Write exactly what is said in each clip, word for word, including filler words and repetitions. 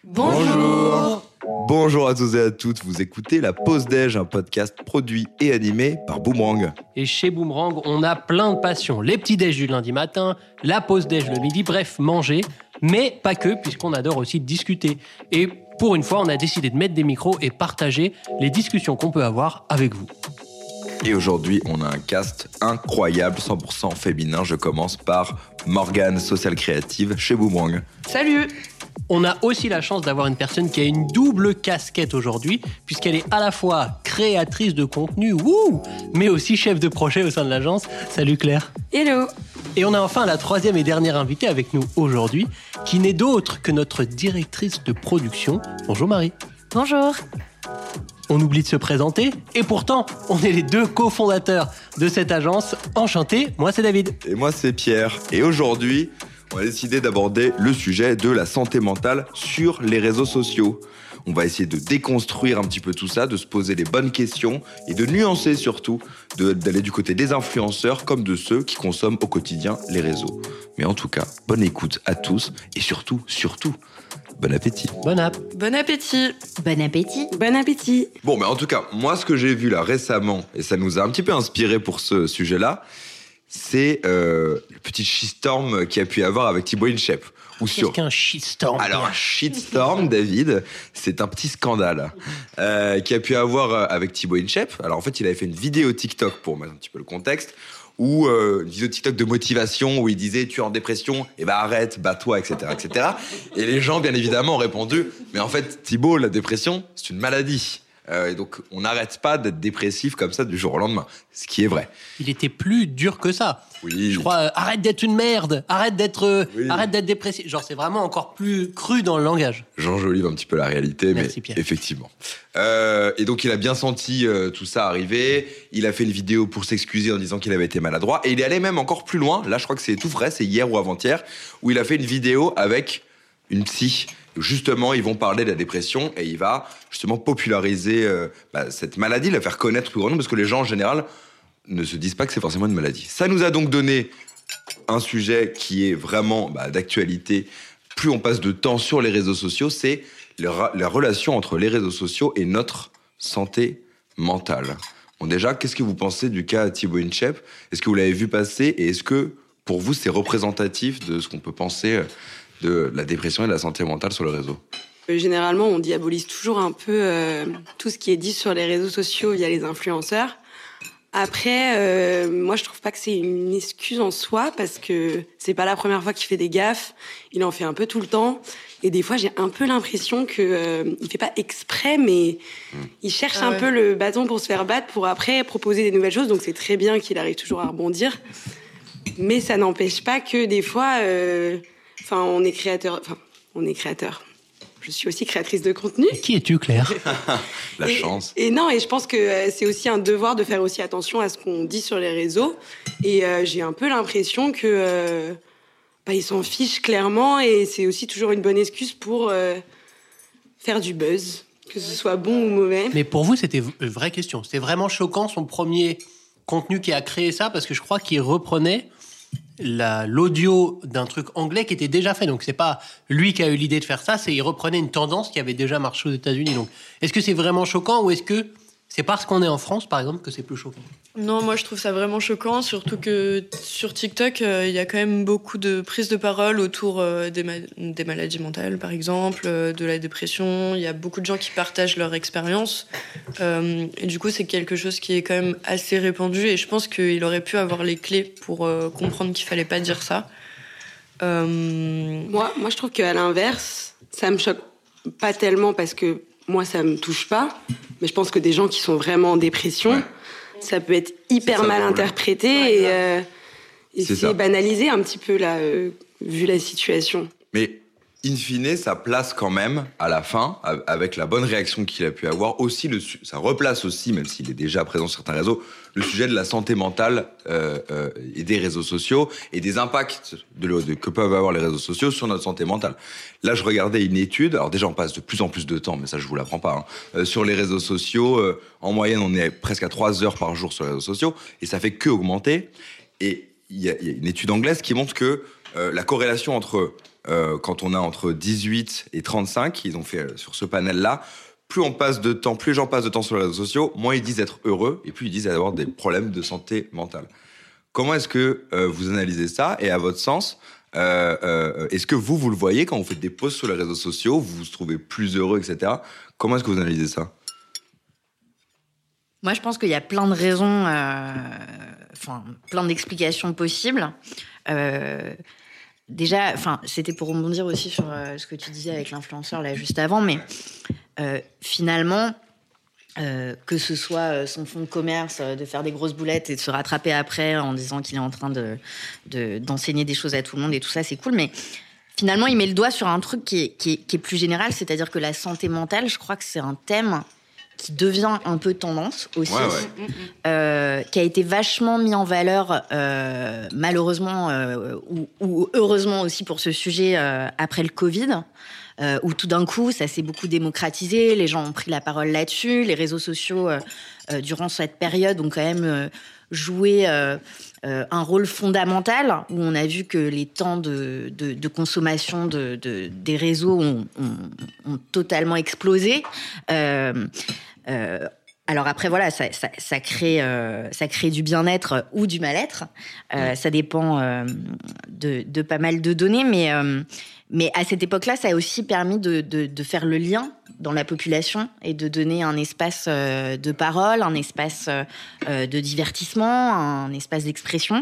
Bonjour. Bonjour à tous et à toutes, vous écoutez La Pause Déj, un podcast produit et animé par Boomerang. Et chez Boomerang, on a plein de passions. Les petits déj du lundi matin, la pause déj le midi, bref, manger. Mais pas que, puisqu'on adore aussi discuter. Et pour une fois, on a décidé de mettre des micros et partager les discussions qu'on peut avoir avec vous. Et aujourd'hui, on a un cast incroyable, cent pour cent féminin. Je commence par Morgane, sociale créative chez Boomerang. Salut! On a aussi la chance d'avoir une personne qui a une double casquette aujourd'hui, puisqu'elle est à la fois créatrice de contenu, wouh, mais aussi chef de projet au sein de l'agence. Salut Claire. Hello! Et on a enfin la troisième et dernière invitée avec nous aujourd'hui, qui n'est d'autre que notre directrice de production. Bonjour Marie. Bonjour! On oublie de se présenter, et pourtant, on est les deux cofondateurs de cette agence. Enchanté, moi c'est David. Et moi c'est Pierre. Et aujourd'hui, on a décidé d'aborder le sujet de la santé mentale sur les réseaux sociaux. On va essayer de déconstruire un petit peu tout ça, de se poser les bonnes questions et de nuancer surtout, de, d'aller du côté des influenceurs comme de ceux qui consomment au quotidien les réseaux. Mais en tout cas, bonne écoute à tous et surtout, surtout, bon appétit. Bon app. Bon appétit! Bon appétit. Bon appétit! Bon, mais en tout cas, moi, ce que j'ai vu là récemment, et ça nous a un petit peu inspiré pour ce sujet-là, c'est euh, le petit shitstorm qu'il y a pu y avoir avec Thibaut InShape. Ou Qu'est-ce sur... qu'un shitstorm? Alors, un shitstorm, David, c'est un petit scandale euh, qu'il y a pu avoir avec Thibaut InShape. Alors, en fait, il avait fait une vidéo TikTok, pour mettre un petit peu le contexte, ou euh, une vidéo TikTok de motivation, où il disait « tu es en dépression, et bah arrête, bats-toi, et cetera, et cetera » Et les gens, bien évidemment, ont répondu « mais en fait, Thibaut, la dépression, c'est une maladie. Euh, » Et donc, on n'arrête pas d'être dépressif comme ça du jour au lendemain, ce qui est vrai. Il était plus dur que ça. Oui. Je crois, euh, arrête d'être une merde, arrête d'être, euh, Oui. arrête d'être dépressif. Genre, c'est vraiment encore plus cru dans le langage. J'enjolive un petit peu la réalité, Merci, mais Pierre. effectivement. Euh, et donc, il a bien senti euh, tout ça arriver. Il a fait une vidéo pour s'excuser en disant qu'il avait été maladroit. Et il est allé même encore plus loin. Là, je crois que c'est tout vrai, c'est hier ou avant-hier, où il a fait une vidéo avec une psy. Justement, ils vont parler de la dépression et il va justement populariser euh, bah, cette maladie, la faire connaître plus grand nombre, parce que les gens, en général, ne se disent pas que c'est forcément une maladie. Ça nous a donc donné un sujet qui est vraiment bah, d'actualité. Plus on passe de temps sur les réseaux sociaux, c'est la, la relation entre les réseaux sociaux et notre santé mentale. Bon, déjà, qu'est-ce que vous pensez du cas Thibaut InShape? Est-ce que vous l'avez vu passer et est-ce que, pour vous, c'est représentatif de ce qu'on peut penser de la dépression et de la santé mentale sur le réseau? Généralement, on diabolise toujours un peu euh, tout ce qui est dit sur les réseaux sociaux via les influenceurs. Après, euh, moi, je trouve pas que c'est une excuse en soi parce que c'est pas la première fois qu'il fait des gaffes. Il en fait un peu tout le temps. Et des fois, j'ai un peu l'impression que euh, il fait pas exprès, mais mmh. il cherche ah un ouais. peu le bâton pour se faire battre, pour après proposer des nouvelles choses. Donc, c'est très bien qu'il arrive toujours à rebondir. Mais ça n'empêche pas que des fois, enfin, euh, on est créateur. Enfin, on est créateur. Je suis aussi créatrice de contenu. Et qui es-tu, Claire? La et, chance. Et non, et je pense que c'est aussi un devoir de faire aussi attention à ce qu'on dit sur les réseaux. Et euh, j'ai un peu l'impression que euh, bah, ils s'en fichent clairement, et c'est aussi toujours une bonne excuse pour euh, faire du buzz, que ce soit bon ou mauvais. Mais pour vous, c'était une vraie question. C'était vraiment choquant son premier contenu qui a créé ça, parce que je crois qu'il reprenait La, l'audio d'un truc anglais qui était déjà fait. Donc, c'est pas lui qui a eu l'idée de faire ça, c'est il reprenait une tendance qui avait déjà marché aux États-Unis. Donc, est-ce que c'est vraiment choquant ou est-ce que c'est parce qu'on est en France, par exemple, que c'est plus choquant? Non, moi je trouve ça vraiment choquant, surtout que sur TikTok, il euh, y a quand même beaucoup de prises de parole autour euh, des, ma- des maladies mentales, par exemple, euh, de la dépression. Il y a beaucoup de gens qui partagent leur expérience. Euh, et du coup, c'est quelque chose qui est quand même assez répandu. Et je pense qu'il aurait pu avoir les clés pour euh, comprendre qu'il fallait pas dire ça. Euh... Moi, moi, je trouve qu'à l'inverse, ça me choque pas tellement parce que moi, ça me touche pas. Mais je pense que des gens qui sont vraiment en dépression... Ouais. Ça peut être hyper mal interprété ouais, et, euh, et c'est, c'est banalisé un petit peu, là, euh, vu la situation. Mais, in fine, ça place quand même, à la fin, avec la bonne réaction qu'il a pu avoir, aussi le, ça replace aussi, même s'il est déjà présent sur certains réseaux, le sujet de la santé mentale euh, euh, et des réseaux sociaux et des impacts de, de, que peuvent avoir les réseaux sociaux sur notre santé mentale. Là, je regardais une étude, alors déjà on passe de plus en plus de temps, mais ça je vous l'apprends pas, hein, euh, sur les réseaux sociaux, euh, en moyenne on est presque à trois heures par jour sur les réseaux sociaux, et ça fait que augmenter. Et il y, y a une étude anglaise qui montre que euh, la corrélation entre euh, quand on a entre dix-huit et trente-cinq, ils ont fait euh, sur ce panel-là, plus on passe de temps, plus les gens passent de temps sur les réseaux sociaux, moins ils disent être heureux et plus ils disent avoir des problèmes de santé mentale. Comment est-ce que euh, vous analysez ça et à votre sens, euh, euh, est-ce que vous, vous le voyez quand vous faites des posts sur les réseaux sociaux, vous vous trouvez plus heureux, et cetera. Comment est-ce que vous analysez ça ? Moi, je pense qu'il y a plein de raisons, euh, enfin, plein d'explications possibles. Euh, déjà, enfin, c'était pour rebondir aussi sur euh, ce que tu disais avec l'influenceur là juste avant, mais euh, finalement, euh, que ce soit son fonds de commerce, de faire des grosses boulettes et de se rattraper après en disant qu'il est en train de, de, d'enseigner des choses à tout le monde et tout ça, c'est cool, mais finalement, il met le doigt sur un truc qui est, qui est, qui est plus général, c'est-à-dire que la santé mentale, je crois que c'est un thème qui devient un peu tendance aussi, ouais, ouais. Euh, qui a été vachement mis en valeur, euh, malheureusement, euh, ou, ou heureusement aussi pour ce sujet, euh, après le Covid, euh, où tout d'un coup, ça s'est beaucoup démocratisé, les gens ont pris la parole là-dessus, les réseaux sociaux, euh, euh, durant cette période, ont quand même euh, joué euh, euh, un rôle fondamental, où on a vu que les temps de, de, de consommation de, de, des réseaux ont, ont, ont totalement explosé. Euh, Euh, alors après voilà, ça, ça, ça crée, euh, ça crée du bien-être ou du mal-être. Euh, ça dépend euh, de, de pas mal de données, mais euh, mais à cette époque-là, ça a aussi permis de, de, de faire le lien dans la population et de donner un espace euh, de parole, un espace euh, de divertissement, un espace d'expression.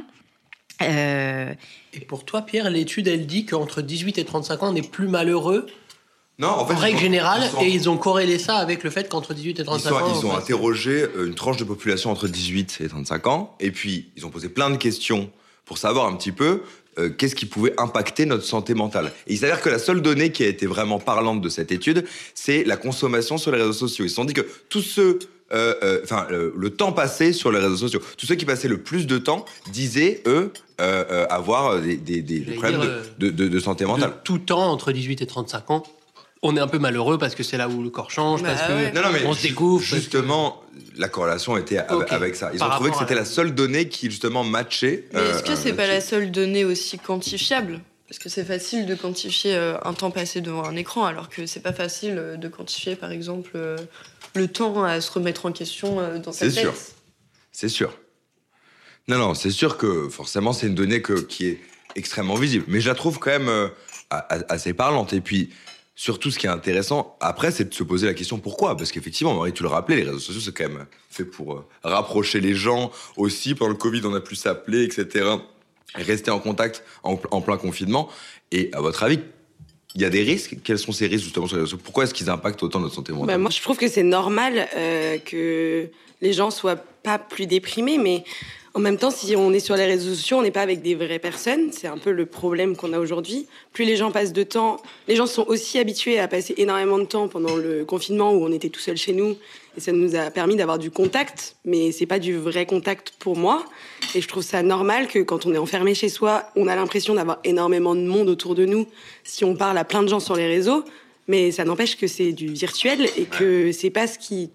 Euh... Et pour toi, Pierre, l'étude elle dit qu'entre dix-huit et trente-cinq ans, on est plus malheureux. Non, en fait, en règle ils ont, générale, ils sont, et ils ont corrélé ça avec le fait qu'entre dix-huit et trente-cinq ils sont, ans... Ils ont en fait, interrogé une tranche de population entre dix-huit et trente-cinq ans, et puis ils ont posé plein de questions pour savoir un petit peu euh, qu'est-ce qui pouvait impacter notre santé mentale. Et il s'avère que la seule donnée qui a été vraiment parlante de cette étude, c'est la consommation sur les réseaux sociaux. Ils se sont dit que tous ceux... Euh, euh, enfin, le, le temps passé sur les réseaux sociaux, tous ceux qui passaient le plus de temps disaient, eux, euh, euh, avoir des, des, des problèmes dire, de, de, de, de santé mentale. De tout temps, entre dix-huit et trente-cinq ans, on est un peu malheureux parce que c'est là où le corps change, Bah parce ouais. que Non, non, mais on se découvre. justement, que... la corrélation était avec, Okay. avec ça. Ils Par ont trouvé que rapport c'était à la- la seule donnée qui, justement, matchait. Mais est-ce que euh, c'est euh, pas la là-dessus. seule donnée aussi quantifiable ? Parce que c'est facile de quantifier euh, un temps passé devant un écran, alors que c'est pas facile euh, de quantifier, par exemple, euh, le temps à se remettre en question euh, dans sa C'est tête. sûr. C'est sûr. Non, non, c'est sûr que forcément, c'est une donnée que, qui est extrêmement visible. Mais je la trouve quand même euh, a- a- assez parlante. Et puis, surtout, ce qui est intéressant, après, c'est de se poser la question pourquoi. Parce qu'effectivement, Marie, tu le rappelais, les réseaux sociaux, c'est quand même fait pour euh, rapprocher les gens aussi. Pendant le Covid, on a pu s'appeler, et cetera. Et rester en contact en, en plein confinement. Et à votre avis, il y a des risques. Quels sont ces risques, justement, sur les réseaux sociaux ? Pourquoi est-ce qu'ils impactent autant notre santé mentale ? Bah, moi, je trouve que c'est normal euh, que les gens soient pas plus déprimés, mais en même temps, si on est sur les réseaux sociaux, on n'est pas avec des vraies personnes. C'est un peu le problème qu'on a aujourd'hui. Plus les gens passent de temps, les gens sont aussi habitués à passer énormément de temps pendant le confinement où on était tout seul chez nous, et ça nous a permis d'avoir du contact, mais c'est pas du vrai contact pour moi. Et je trouve ça normal que quand on est enfermé chez soi, on a l'impression d'avoir énormément de monde autour de nous si on parle à plein de gens sur les réseaux, mais ça n'empêche que c'est du virtuel et que c'est pas ce qui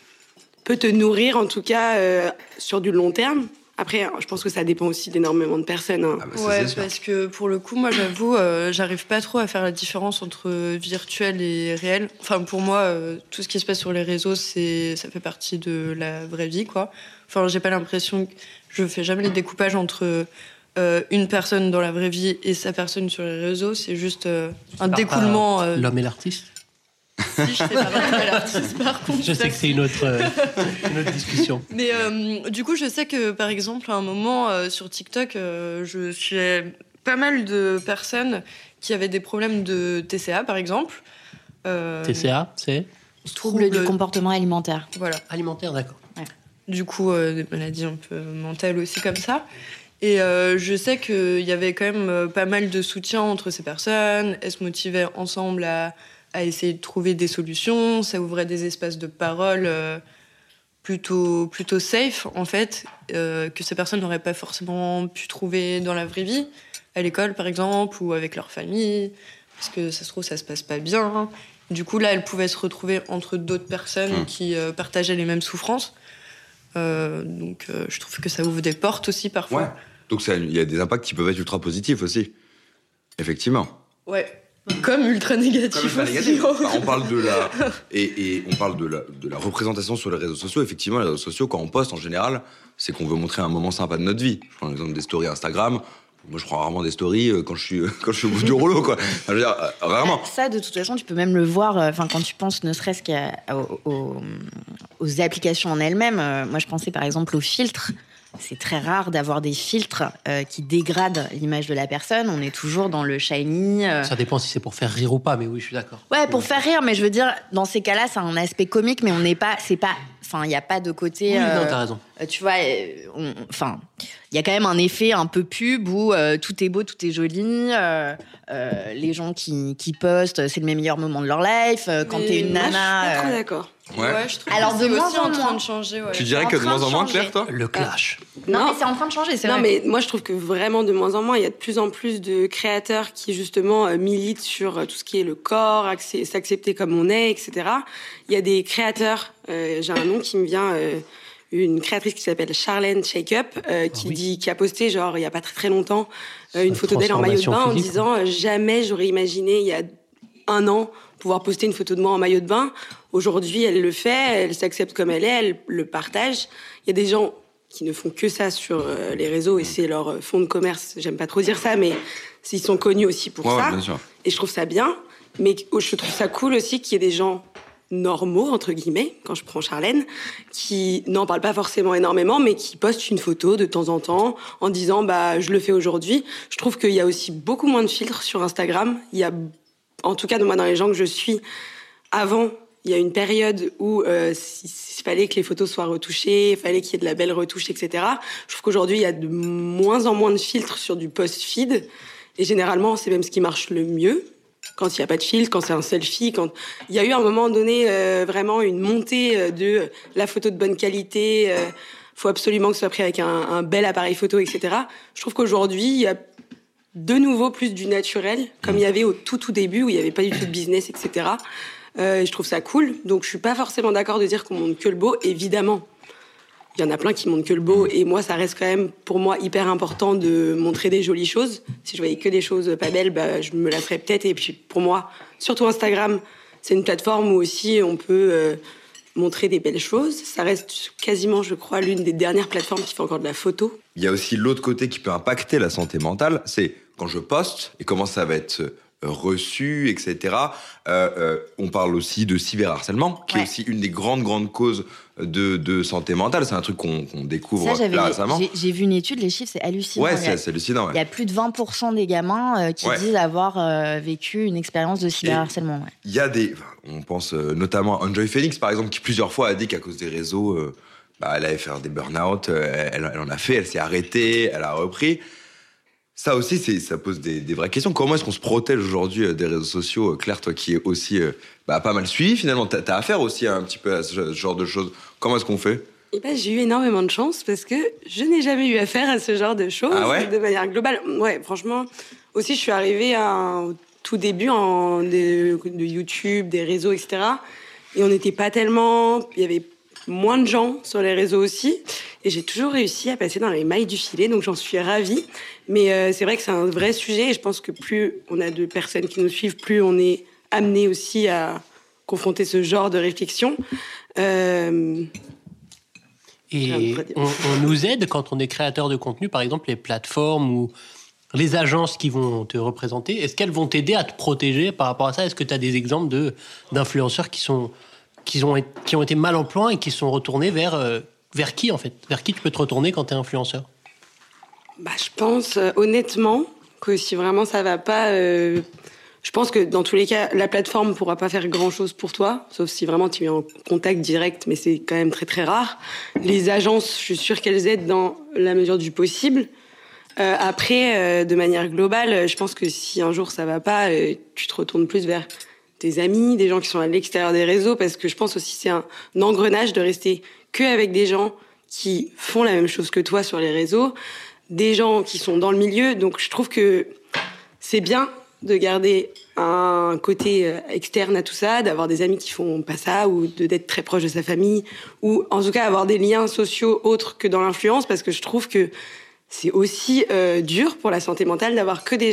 peut te nourrir, en tout cas, euh, sur du long terme. Après, je pense que ça dépend aussi d'énormément de personnes. Hein. Ah bah ça, Ouais, c'est sûr. parce que pour le coup, moi, j'avoue, euh, j'arrive pas trop à faire la différence entre virtuel et réel. Enfin, pour moi, euh, tout ce qui se passe sur les réseaux, c'est, ça fait partie de la vraie vie, quoi. Enfin, j'ai pas l'impression que je fais jamais les découpages entre euh, une personne dans la vraie vie et sa personne sur les réseaux. C'est juste euh, un Par- découlement. par euh, L'homme et l'artiste. Si, je sais pas vraiment l'artiste, par contre. Je sais que c'est une autre, euh, une autre discussion. Mais euh, du coup, je sais que, par exemple, à un moment, euh, sur TikTok, euh, je suis pas mal de personnes qui avaient des problèmes de T C A, par exemple. Euh, T C A, c'est Trouble du comportement alimentaire. Voilà. alimentaire, d'accord. Du coup, euh, des maladies un peu mentales aussi comme ça. Et euh, je sais qu'il y avait quand même euh, pas mal de soutien entre ces personnes. Elles se motivaient ensemble à, à essayer de trouver des solutions. Ça ouvrait des espaces de parole euh, plutôt, plutôt safe, en fait, euh, que ces personnes n'auraient pas forcément pu trouver dans la vraie vie, à l'école, par exemple, ou avec leur famille, parce que ça se trouve, ça se passe pas bien. Du coup, là, elles pouvaient se retrouver entre d'autres personnes Mmh. qui euh, partageaient les mêmes souffrances. Euh, donc, euh, je trouve que ça ouvre des portes aussi, parfois. Ouais. Donc, ça- il y a des impacts qui peuvent être ultra positifs aussi. Effectivement. Ouais. Comme ultra négatif Comme aussi. négatif. Bah, on parle de la et, et on parle de la, de la représentation sur les réseaux sociaux. Effectivement, les réseaux sociaux, quand on poste en général, c'est qu'on veut montrer un moment sympa de notre vie. Je prends l'exemple des stories Instagram. Moi, je prends rarement des stories quand je suis quand je suis au bout du rouleau, quoi. Enfin, je veux dire, euh, rarement. Ça, de toute façon, tu peux même le voir. Enfin, quand tu penses, ne serait-ce qu'aux aux, aux applications en elles-mêmes. Euh, moi, je pensais par exemple aux filtres. C'est très rare d'avoir des filtres euh, qui dégradent l'image de la personne. On est toujours dans le shiny. Euh... Ça dépend si c'est pour faire rire ou pas, mais oui, je suis d'accord. Ouais, pour faire rire, mais je veux dire, dans ces cas-là, ça a un aspect comique, mais on n'est pas, c'est pas, enfin, il n'y a pas de côté. Oui, euh, non, t'as raison. Euh, tu vois, enfin, il y a quand même un effet un peu pub où euh, tout est beau, tout est joli. Euh, euh, les gens qui, qui postent, c'est le meilleur moment de leur life. Euh, quand Mais t'es une moi, nana. Je suis pas trop euh, d'accord. Ouais. Ouais, je trouve Alors, que de c'est moins aussi en en train moins. de changer. Ouais. Tu dirais en que de train moins de en moins, changer. Claire, toi? Le clash. Non, mais c'est en train de changer, c'est non, vrai. mais moi je trouve que vraiment de moins en moins, il y a de plus en plus de créateurs qui justement euh, militent sur euh, tout ce qui est le corps, accé- s'accepter comme on est, et cetera. Il y a des créateurs, euh, j'ai un nom qui me vient, euh, une créatrice qui s'appelle Charlène Shake Up, euh, qui Ah oui. dit, qui a posté genre il y a pas très très longtemps euh, une La photo d'elle en maillot de bain en transformation physique, disant euh, jamais j'aurais imaginé il y a un an pouvoir poster une photo de moi en maillot de bain. Aujourd'hui, elle le fait, elle s'accepte comme elle est, elle le partage. Il y a des gens qui ne font que ça sur euh, les réseaux et c'est leur euh, fond de commerce. J'aime pas trop dire ça, mais ils sont connus aussi pour Ouais, ça. ouais, bien sûr. Et je trouve ça bien. Mais je trouve ça cool aussi qu'il y ait des gens normaux, entre guillemets, quand je prends Charlène, qui n'en parlent pas forcément énormément, mais qui postent une photo de temps en temps en disant bah je le fais aujourd'hui. Je trouve qu'il y a aussi beaucoup moins de filtres sur Instagram. Il y a, en tout cas, moi, dans les gens que je suis, avant, il y a une période où euh, il fallait que les photos soient retouchées, il fallait qu'il y ait de la belle retouche, et cetera. Je trouve qu'aujourd'hui, il y a de moins en moins de filtres sur du post-feed. Et généralement, c'est même ce qui marche le mieux. Quand il n'y a pas de filtre, quand c'est un selfie, quand il y a eu à un moment donné euh, vraiment une montée de la photo de bonne qualité, euh, faut absolument que ce soit pris avec un, un bel appareil photo, et cetera. Je trouve qu'aujourd'hui, il y a de nouveau plus du naturel, comme il y avait au tout tout début où il n'y avait pas du tout de business, et cetera. Euh, et je trouve ça cool. Donc je suis pas forcément d'accord de dire qu'on montre que le beau. Évidemment, il y en a plein qui montrent que le beau. Et moi, ça reste quand même pour moi hyper important de montrer des jolies choses. Si je voyais que des choses pas belles, bah, je me lasserais peut-être. Et puis pour moi, surtout Instagram, c'est une plateforme où aussi on peut euh, montrer des belles choses. Ça reste quasiment, je crois, l'une des dernières plateformes qui fait encore de la photo. Il y a aussi l'autre côté qui peut impacter la santé mentale, c'est quand je poste et comment ça va être reçu, et cetera. Euh, euh, on parle aussi de cyberharcèlement, qui Ouais. est aussi une des grandes, grandes causes de, de santé mentale. C'est un truc qu'on qu'on découvre Ça, j'avais, là récemment. j'ai, j'ai vu une étude, les chiffres, c'est hallucinant. Ouais, Il y a- c'est c'est hallucinant. Il y Ouais. a plus de vingt pour cent des gamins euh, qui Ouais. disent avoir euh, vécu une expérience de cyberharcèlement. Ouais. Il y a des... enfin, on pense euh, notamment à Enjoy Phoenix, par exemple, qui plusieurs fois a dit qu'à cause des réseaux, euh, bah, elle allait faire des burn-out, euh, elle, elle en a fait, elle s'est arrêtée, elle a repris. Ça aussi, c'est, ça pose des, des vraies questions. Comment est-ce qu'on se protège aujourd'hui euh, des réseaux sociaux? Claire, toi qui es aussi euh, bah, pas mal suivi, finalement, t'as, t'as affaire aussi un petit peu à ce, ce genre de choses. Comment est-ce qu'on fait? Et ben, j'ai eu énormément de chance parce que je n'ai jamais eu affaire à ce genre de choses Ah ouais de manière globale. Ouais, franchement. Aussi, je suis arrivée à, au tout début en, de, de YouTube, des réseaux, et cetera. Et on n'était pas tellement... Il y avait moins de gens sur les réseaux aussi. Et j'ai toujours réussi à passer dans les mailles du filet, donc j'en suis ravie. Mais euh, c'est vrai que c'est un vrai sujet et je pense que plus on a de personnes qui nous suivent, plus on est amené aussi à confronter ce genre de réflexion. Euh... Et on, on nous aide quand on est créateur de contenu, par exemple les plateformes ou les agences qui vont te représenter. Est-ce qu'elles vont t'aider à te protéger par rapport à ça? Est-ce que tu as des exemples de, d'influenceurs qui, sont, qui, ont, qui ont été mal en point et qui sont retournés vers, euh, vers qui, en fait? Vers qui tu peux te retourner quand tu es influenceur? Bah, je pense euh, honnêtement que si vraiment ça va pas, euh, je pense que dans tous les cas, la plateforme pourra pas faire grand-chose pour toi, sauf si vraiment tu es en contact direct, mais c'est quand même très très rare. Les agences, je suis sûre qu'elles aident dans la mesure du possible. Euh, après, euh, de manière globale, je pense que si un jour ça va pas, euh, tu te retournes plus vers tes amis, des gens qui sont à l'extérieur des réseaux, parce que je pense aussi que c'est un engrenage de rester que avec des gens qui font la même chose que toi sur les réseaux, des gens qui sont dans le milieu. Donc je trouve que c'est bien de garder un côté externe à tout ça, d'avoir des amis qui font pas ça, ou de, d'être très proche de sa famille, ou en tout cas avoir des liens sociaux autres que dans l'influence, parce que je trouve que c'est aussi euh, dur pour la santé mentale d'avoir que des gens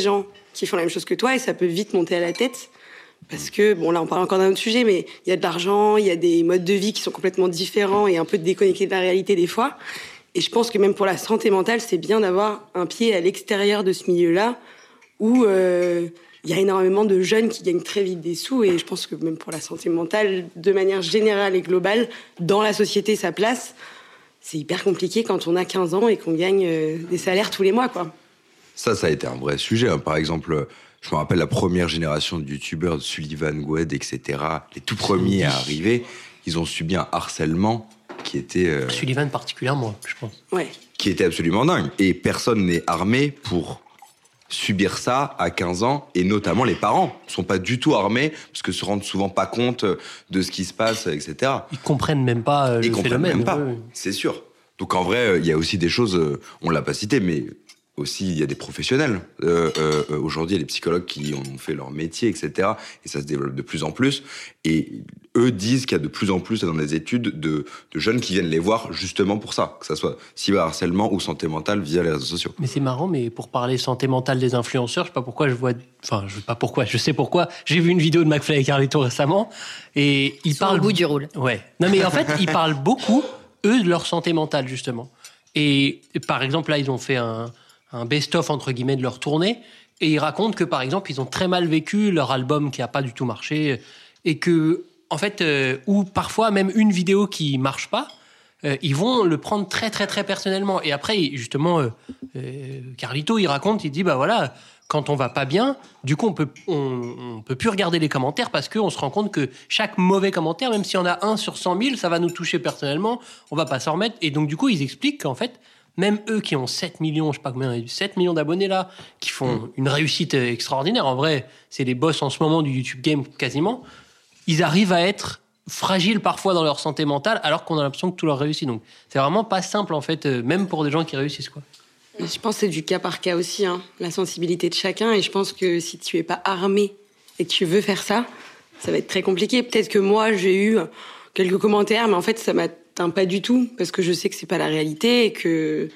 qui font la même chose que toi et ça peut vite monter à la tête. Parce que, bon, là, on parle encore d'un autre sujet, mais il y a de l'argent, il y a des modes de vie qui sont complètement différents et un peu déconnectés de la réalité des fois. Et je pense que même pour la santé mentale, c'est bien d'avoir un pied à l'extérieur de ce milieu-là où euh, il y a énormément de jeunes qui gagnent très vite des sous. Et je pense que même pour la santé mentale, de manière générale et globale, dans la société, sa place, c'est hyper compliqué quand on a quinze ans et qu'on gagne euh, des salaires tous les mois, quoi. Ça, ça a été un vrai sujet. Hein. Par exemple, je me rappelle la première génération de youtubeurs, de Sullivan, Goued, et cetera. Les tout premiers à arriver, ils ont subi un harcèlement qui était... Euh, Sullivan particulièrement, je pense. Ouais. Qui était absolument dingue. Et personne n'est armé pour subir ça à quinze ans, et notamment les parents ne sont pas du tout armés, parce que se rendent souvent pas compte de ce qui se passe, et cetera. Ils comprennent même pas euh, Ils le comprennent phénomène. même pas, ouais. c'est sûr. Donc en vrai, il y a aussi des choses, euh, on l'a pas cité, mais aussi il y a des professionnels. Euh, euh, aujourd'hui, il y a des psychologues qui ont fait leur métier, et cetera. Et ça se développe de plus en plus. Et eux disent qu'il y a de plus en plus dans des études de, de jeunes qui viennent les voir justement pour ça, que ça soit cyberharcèlement ou santé mentale via les réseaux sociaux. Mais c'est marrant, mais pour parler santé mentale des influenceurs, je sais pas pourquoi je vois, enfin, je sais pas pourquoi, je sais pourquoi. J'ai vu une vidéo de McFly et Carlito récemment, et ils Ils sont parlent au bout du rôle. Ouais. Non, mais en fait, ils parlent beaucoup eux de leur santé mentale justement. Et, et par exemple, là, ils ont fait un, un best-of entre guillemets de leur tournée, et ils racontent que par exemple, ils ont très mal vécu leur album qui a pas du tout marché, et que en fait, euh, ou parfois même une vidéo qui marche pas. Euh, ils vont le prendre très très très personnellement. Et après, justement, euh, euh, Carlito, il raconte, il dit, bah voilà, quand on va pas bien, du coup, on peut, on, on peut plus regarder les commentaires parce qu'on se rend compte que chaque mauvais commentaire, même s'il y en a un sur cent mille, ça va nous toucher personnellement, on va pas s'en remettre. Et donc, du coup, ils expliquent qu'en fait, même eux qui ont sept millions, je sais pas combien, sept millions d'abonnés là, qui font une réussite extraordinaire, en vrai, c'est les boss en ce moment du YouTube Game quasiment, ils arrivent à être fragiles parfois dans leur santé mentale, alors qu'on a l'impression que tout leur réussit. Donc, c'est vraiment pas simple, en fait, euh, même pour des gens qui réussissent, quoi. Je pense que c'est du cas par cas aussi, hein, la sensibilité de chacun. Et je pense que si tu es pas armé et que tu veux faire ça, ça va être très compliqué. Peut-être que moi, j'ai eu quelques commentaires, mais en fait, ça m'atteint pas du tout, parce que je sais que c'est pas la réalité et que,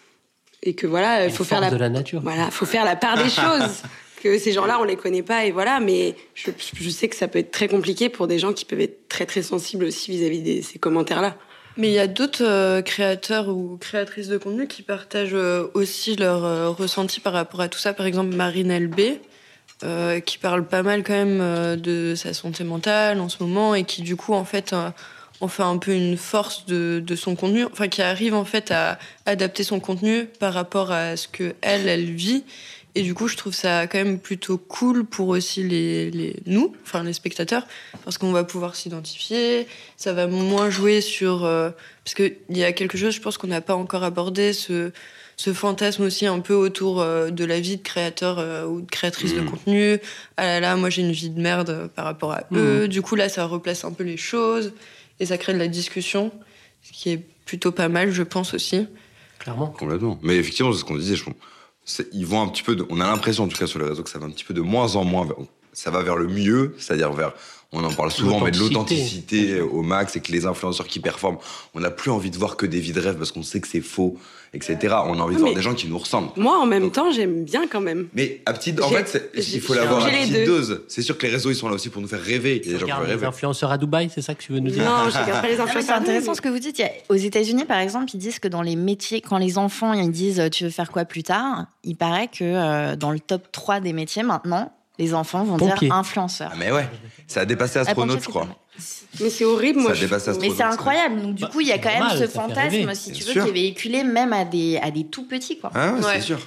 et que voilà, il faut faire la... de la nature. Voilà, faut faire la part des choses. Que ces gens-là, on les connaît pas, et voilà, mais je, je sais que ça peut être très compliqué pour des gens qui peuvent être très très sensibles aussi vis-à-vis de ces commentaires-là. Mais il y a d'autres euh, créateurs ou créatrices de contenu qui partagent euh, aussi leur euh, ressenti par rapport à tout ça. Par exemple, Marine L B, euh, qui parle pas mal quand même euh, de sa santé mentale en ce moment et qui du coup en fait euh, en fait un peu une force de, de son contenu, enfin qui arrive en fait à adapter son contenu par rapport à ce que elle elle vit. Et du coup, je trouve ça quand même plutôt cool pour aussi les, les nous, enfin les spectateurs, parce qu'on va pouvoir s'identifier. Ça va moins jouer sur euh, parce que il y a quelque chose, je pense qu'on n'a pas encore abordé ce ce fantasme aussi un peu autour euh, de la vie de créateur euh, ou de créatrice mmh. de contenu. Ah là là, moi j'ai une vie de merde par rapport à mmh. eux. Du coup là, ça replace un peu les choses et ça crée de la discussion, ce qui est plutôt pas mal, je pense aussi. Clairement, complètement. Mais effectivement, c'est ce qu'on disait, je pense. C'est, ils vont un petit peu de, on a l'impression en tout cas sur les réseaux que ça va un petit peu de moins en moins vers, ça va vers le mieux, c'est-à-dire vers, on en parle souvent, mais de l'authenticité au max, et que les influenceurs qui performent, on n'a plus envie de voir que des vies de rêve parce qu'on sait que c'est faux, et cetera. On a envie de mais voir des gens qui nous ressemblent. Moi, en même Donc, temps, j'aime bien quand même. Mais à petite, en fait, c'est, il faut l'avoir à petite dose. C'est sûr que les réseaux, ils sont là aussi pour nous faire rêver. Il y a des gens qui veulent rêver. Les influenceurs à Dubaï, c'est ça que tu veux nous dire? Non, je regarde pas les influenceurs. C'est intéressant ce que vous dites. Aux États-Unis, par exemple, ils disent que dans les métiers, quand les enfants ils disent tu veux faire quoi plus tard, il paraît que euh, dans le top trois des métiers maintenant, les enfants vont Pompier. dire influenceur. Ah mais ouais, ça a dépassé astronaute, je crois. Mais c'est horrible, moi. Ça a dépassé astronaute. Mais c'est incroyable. Donc du coup, il y a quand même mal, ce fantasme, si tu veux, sûr. qui est véhiculé même à des à des tout petits, quoi. Ah ouais, ouais. c'est sûr.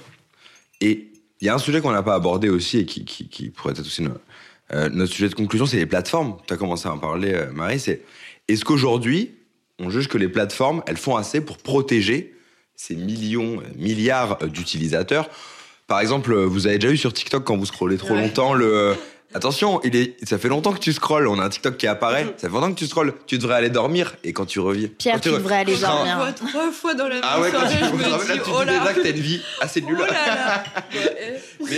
Et il y a un sujet qu'on n'a pas abordé aussi et qui qui, qui pourrait être aussi notre, euh, notre sujet de conclusion, c'est les plateformes. Tu as commencé à en parler, euh, Marie. C'est est-ce qu'aujourd'hui, on juge que les plateformes, elles font assez pour protéger ces millions, milliards d'utilisateurs? Par exemple, vous avez déjà eu sur TikTok, quand vous scrollez trop ouais. longtemps, le... Attention, il est... ça fait longtemps que tu scrolles, on a un TikTok qui apparaît, ça fait longtemps que tu scrolles, tu devrais aller dormir, et quand tu reviens... Pierre, quand tu, tu devrais aller dormir. Trois, trois fois dans la même ah ouais, soirée, quand tu, je me là, dis, là, tu oh dis là déjà que t'as une vie assez nulle. Oh là là mais...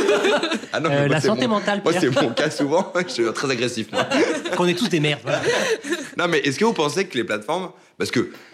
ah non, mais euh, moi, La santé mon... mentale, Pierre. Moi, c'est mon cas souvent, je suis très agressif, moi. Qu'on est tous des merdes, voilà. Non, mais est-ce que vous pensez que les plateformes... Parce que... Bon,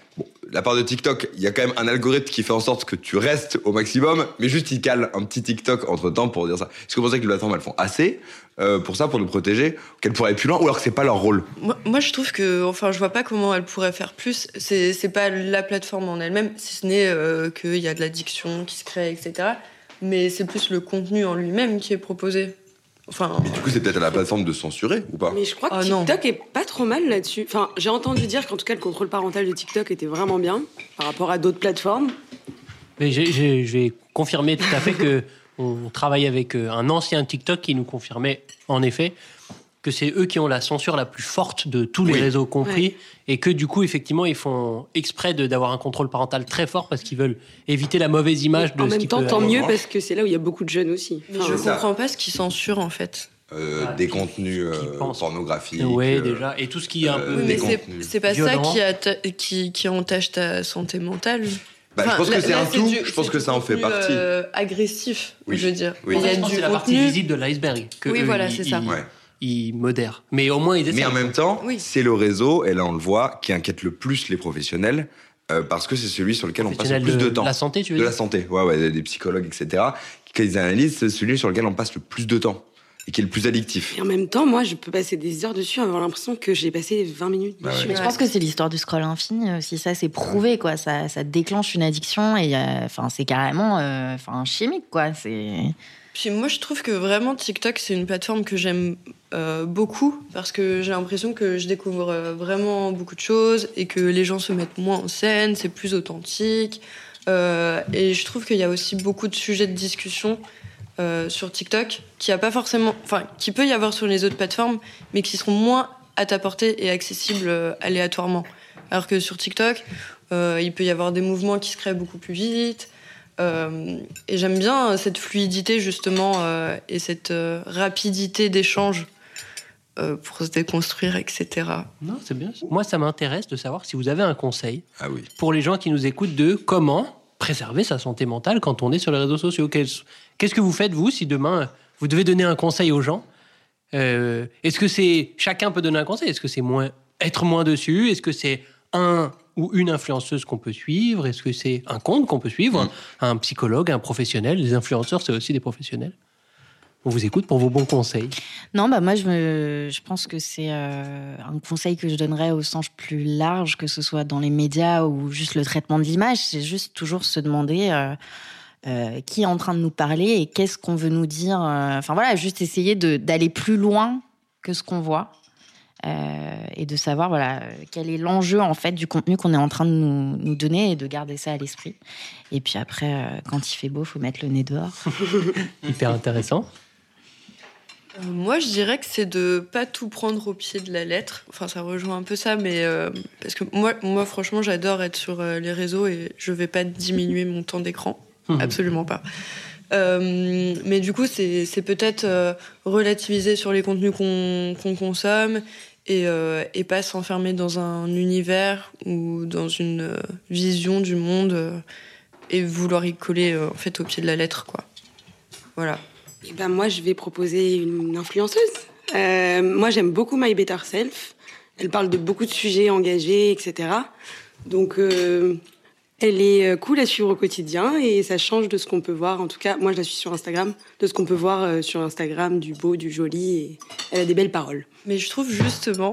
la part de TikTok, il y a quand même un algorithme qui fait en sorte que tu restes au maximum, mais juste il cale un petit TikTok entre temps pour dire ça. Est-ce que vous pensez que les plateformes elles font assez euh, pour ça, pour nous protéger, qu'elles pourraient aller plus loin, ou alors que c'est pas leur rôle? Moi, moi, je trouve que, enfin, je vois pas comment elles pourraient faire plus. C'est, c'est pas la plateforme en elle-même, si ce n'est euh, qu'il y a de l'addiction qui se crée, et cetera. Mais c'est plus le contenu en lui-même qui est proposé. Enfin, Mais du coup, c'est peut-être à la plateforme de censurer, ou pas? Mais je crois que Oh, non. TikTok est pas trop mal là-dessus. Enfin, j'ai entendu dire qu'en tout cas, le contrôle parental de TikTok était vraiment bien par rapport à d'autres plateformes. Mais j'ai- j'ai- je vais confirmer tout à fait que on travaille avec euh, un ancien TikTok qui nous confirmait en effet que c'est eux qui ont la censure la plus forte de tous les Oui. réseaux compris, Ouais. et que du coup effectivement ils font exprès de- d'avoir un contrôle parental très fort parce qu'ils veulent éviter la mauvaise image de En ce même qui temps, peut tant aller. mieux revanche. parce que c'est là où il y a beaucoup de jeunes aussi. mais Enfin, je c'est ça. comprends pas ce qu'ils censurent en fait. Euh, Ah, des qui- contenus qui euh, pensent. pornographiques. Ouais, euh, déjà, et tout ce qui est un euh, peu Oui, mais des c'est, contenus c'est pas violents. ça qui, atta- qui, qui entache ta santé mentale. Bah, je Enfin, pense que là- c'est là, un tout. du- Je pense c'est que du ça en fait contenu, partie. euh, agressif, Oui. je veux dire. Oui. Mais il y a Je pense que du c'est la partie contenu. visible de l'iceberg que Oui, eux, voilà, ils- c'est ça. ils- Ouais. ils modèrent. Mais au moins ils essaient. Mais en même temps, Oui. c'est le réseau, et là on le voit, qui inquiète le plus les professionnels, euh, parce que c'est celui sur lequel on passe le Professionnels plus de, temps. La santé, tu veux De dire la santé, ouais, ouais, des psychologues, et cetera. Quand ils analysent, c'est celui sur lequel on passe le plus de temps, et qui est le plus addictif. Et en même temps, moi, je peux passer des heures dessus, avoir l'impression que j'ai passé vingt minutes Bah dessus. ouais. Mais je pense que c'est l'histoire du scroll infini aussi. Ça, c'est prouvé, quoi. Ça, ça déclenche une addiction et euh, enfin, c'est carrément euh, enfin, chimique, quoi. C'est... Puis moi, je trouve que vraiment TikTok, c'est une plateforme que j'aime euh, beaucoup parce que j'ai l'impression que je découvre euh, vraiment beaucoup de choses et que les gens se mettent moins en scène, c'est plus authentique. Euh, et je trouve qu'il y a aussi beaucoup de sujets de discussion euh, sur TikTok qui a pas forcément, enfin, qui peut y avoir sur les autres plateformes, mais qui seront moins à ta portée et accessibles euh, aléatoirement. Alors que sur TikTok, euh, il peut y avoir des mouvements qui se créent beaucoup plus vite. Euh, et j'aime bien cette fluidité justement euh, et cette euh, rapidité d'échange euh, pour se déconstruire, et cetera. Non, c'est bien. Moi, ça m'intéresse de savoir si vous avez un conseil Ah oui. pour les gens qui nous écoutent de comment préserver sa santé mentale quand on est sur les réseaux sociaux. Qu'est-ce qu'est-ce que vous faites, vous, si demain, vous devez donner un conseil aux gens? Euh, Est-ce que c'est... Chacun peut donner un conseil. Est-ce que c'est moins... être moins dessus? Est-ce que c'est un ou une influenceuse qu'on peut suivre? Est-ce que c'est un compte qu'on peut suivre? Mm. Un psychologue, un professionnel? Les influenceurs, c'est aussi des professionnels. On vous écoute pour vos bons conseils. Non, bah moi, je, me, je pense que c'est euh, un conseil que je donnerais au sens plus large, que ce soit dans les médias ou juste le traitement de l'image. C'est juste toujours se demander euh, euh, qui est en train de nous parler et qu'est-ce qu'on veut nous dire. euh, Enfin voilà, juste essayer de, d'aller plus loin que ce qu'on voit. Euh, et de savoir voilà quel est l'enjeu en fait du contenu qu'on est en train de nous, nous donner et de garder ça à l'esprit. Et puis après, euh, quand il fait beau, faut mettre le nez dehors. Hyper intéressant. Euh, moi, je dirais que c'est de pas tout prendre au pied de la lettre. Enfin, ça rejoint un peu ça, mais euh, parce que moi, moi, franchement, j'adore être sur euh, les réseaux et je vais pas diminuer mon temps d'écran, absolument pas. Euh, mais du coup, c'est, c'est peut-être euh, relativiser sur les contenus qu'on, qu'on consomme et, euh, et pas s'enfermer dans un univers ou dans une euh, vision du monde euh, et vouloir y coller euh, en fait au pied de la lettre, quoi. Voilà. Et ben moi, je vais proposer une influenceuse. Euh, moi, j'aime beaucoup My Better Self. Elle parle de beaucoup de sujets engagés, et cetera. Donc, euh, elle est cool à suivre au quotidien et ça change de ce qu'on peut voir. En tout cas, moi, je la suis sur Instagram, de ce qu'on peut voir euh, sur Instagram, du beau, du joli. Et elle a des belles paroles. Mais je trouve justement,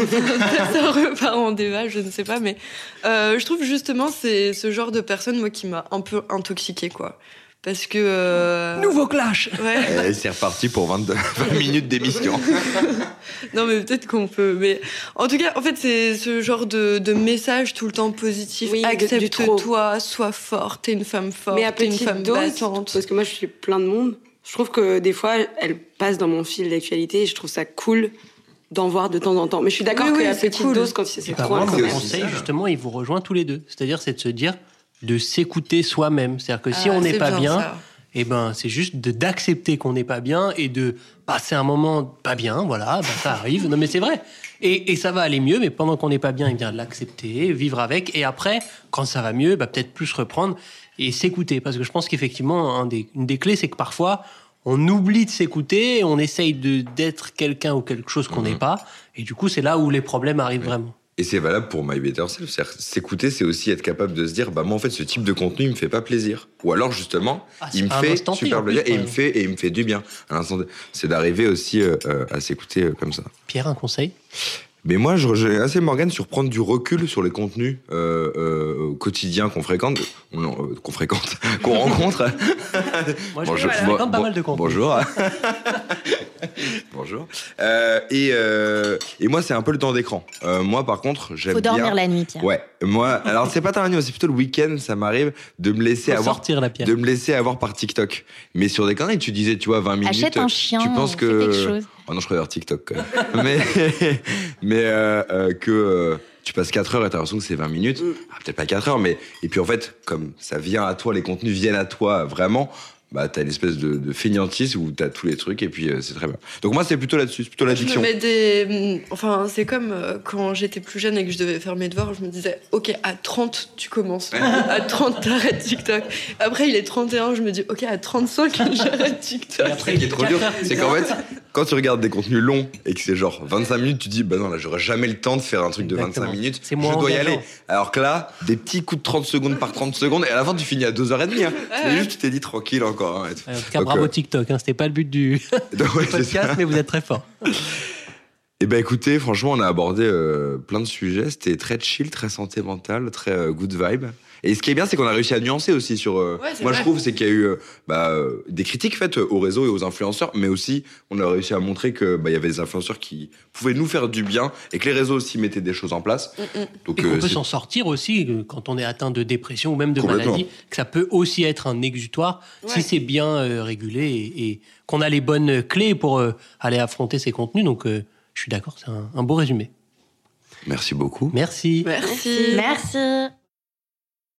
ça repart en débat, je ne sais pas, mais euh, je trouve justement c'est ce genre de personne moi qui m'a un peu intoxiquée, quoi. Parce que euh... Nouveau clash. Ouais. Et c'est reparti pour vingt-deux, vingt minutes d'émission. Non mais peut-être qu'on peut. Mais en tout cas, en fait, c'est ce genre de, de message tout le temps positif. Oui, de- du trop. Accepte-toi, sois forte, t'es une femme forte, Mais à t'es une petite femme dose, battante. parce que moi, je suis plein de monde. Je trouve que des fois, elle passe dans mon fil d'actualité et je trouve ça cool d'en voir de temps en temps. Mais je suis d'accord Oui, oui, qu'à c'est petite cool. dose, quand c'est, c'est Bah, trop moi, un mon c'est commerce. aussi conseil, ça. justement, il vous rejoint tous les deux. C'est-à-dire, c'est de se dire de s'écouter soi-même. C'est-à-dire que si Ah, on n'est c'est pas bien, ça. eh ben, c'est juste de, d'accepter qu'on n'est pas bien et de passer un moment pas bien. Voilà, ben, ça arrive. Non, mais c'est vrai. Et, et ça va aller mieux, mais pendant qu'on n'est pas bien, eh bien, l'accepter, vivre avec. Et après, quand ça va mieux, bah, peut-être plus reprendre et s'écouter. Parce que je pense qu'effectivement, un des, une des clés, c'est que parfois, on oublie de s'écouter, et on essaye de, d'être quelqu'un ou quelque chose qu'on n'est Mhm. pas. Et du coup, c'est là où les problèmes arrivent vraiment. Et c'est valable pour My Better Self. C'est-à-dire, s'écouter, c'est aussi être capable de se dire, bah moi en fait, ce type de contenu, il me fait pas plaisir. Ou alors justement, Ah, il me c'est un fait instant T, super en plus, plaisir et il ouais. me fait et il me fait du bien. À l'instant T. C'est d'arriver aussi euh, euh, à s'écouter euh, comme ça. Pierre, un conseil? Mais moi, je- j'ai assez Morgane sur prendre du recul sur les contenus euh, euh, quotidiens qu'on fréquente, non, euh, qu'on fréquente, qu'on rencontre. Moi, je Bonjour. fréquente Bon- pas bon- mal de contenu. Bonjour. Bonjour. Euh, et, euh, et moi, c'est un peu le temps d'écran. Euh, moi, par contre, j'aime Faut bien. dormir la nuit, Pierre. Ouais. Moi, alors c'est pas tard la nuit, c'est plutôt le week-end. Ça m'arrive de me laisser Faut avoir, sortir, la Pierre. de me laisser avoir par TikTok. Mais sur des conneries, tu disais, tu vois, vingt minutes. Achète un chien, Tu penses fais que quelque chose. Oh non, je préfère TikTok quand même. mais mais euh, euh, que euh, tu passes quatre heures et t'as l'impression que c'est vingt minutes. Ah, peut-être pas quatre heures, mais et puis en fait, comme ça vient à toi, les contenus viennent à toi vraiment. Bah, t'as une espèce de, de fainéantise où t'as tous les trucs et puis euh, c'est très bien. Donc moi, c'est plutôt là-dessus, c'est plutôt Je l'addiction. me mets des. Enfin, c'est comme euh, quand j'étais plus jeune et que je devais faire mes devoirs, je me disais, ok, à trente, tu commences. À trente, t'arrêtes TikTok. Après, il est trente et un, je me dis, ok, à trente-cinq, j'arrête TikTok. Et après, Ce qui est trop dur, quatre heures plus c'est tard. qu'en fait, quand tu regardes des contenus longs et que c'est genre vingt-cinq minutes, tu dis, bah non, là, j'aurais jamais le temps de faire un truc de Exactement. vingt-cinq minutes. C'est Je moins dois y engageant. aller. Alors que là, des petits coups de trente secondes par trente secondes et à la fin, tu finis à deux heures trente. Hein. C'est juste, tu t'es dit tranquille encore. Hein, et tout. En tout cas, Donc, bravo euh, TikTok. Hein, c'était pas le but du Donc, ouais, c'est podcast, ça. mais vous êtes très fort. Eh ben écoutez, franchement, on a abordé euh, plein de sujets. C'était très chill, très santé mentale, très euh, good vibe. Et ce qui est bien, c'est qu'on a réussi à nuancer aussi sur. euh, Ouais, c'est moi, vrai. je trouve, c'est qu'il y a eu euh, bah, euh, des critiques faites aux réseaux et aux influenceurs, mais aussi, on a réussi à montrer que bah, il y avait des influenceurs qui pouvaient nous faire du bien et que les réseaux aussi mettaient des choses en place. Donc, Et qu'on euh, peut c'est- s'en sortir aussi euh, quand on est atteint de dépression ou même de Complètement. maladie, que ça peut aussi être un exutoire si Ouais. c'est bien euh, régulé et, et qu'on a les bonnes clés pour euh, aller affronter ces contenus. Donc, euh, je suis d'accord, c'est un, un beau résumé. Merci beaucoup. Merci. Merci. Merci.